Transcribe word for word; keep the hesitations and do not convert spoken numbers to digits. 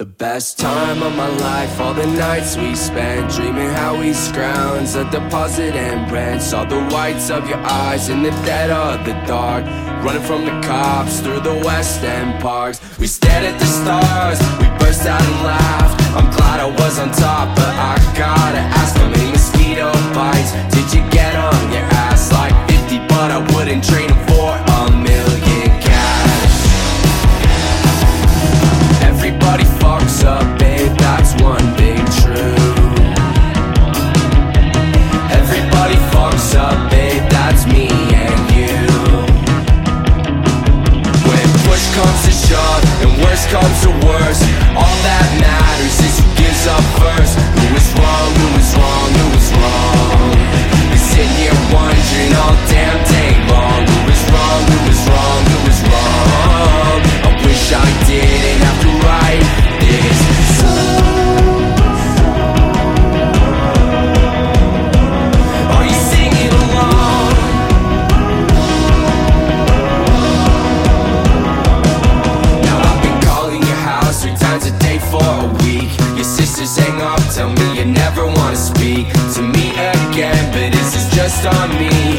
The best time of my life, all the nights we spent dreaming how we scrounge a deposit and rent. Saw the whites of your eyes in the dead of the dark, running from the cops through the West End parks. We stared at the stars, we burst out and laughed. I'm glad I was on top, but I gotta ask, how many mosquito bites did you get on your ass? Like fifty, but I wouldn't trade them for a million cash. Everybody fucks up, babe, that's one big truth. Everybody fucks up, babe, that's me and you. When push comes to shove and worse comes to worse, all that matters is who gives up first. Who is wrong, who is wrong, who is wrong? Been sitting here wondering all damn day long, who is wrong, who is wrong, who is wrong? I wish I didn't have to write this song. Are you singing along? Now I've been calling your house three times a day for a week. Your sisters hang up, tell me you never wanna speak to me again, but is this just on me?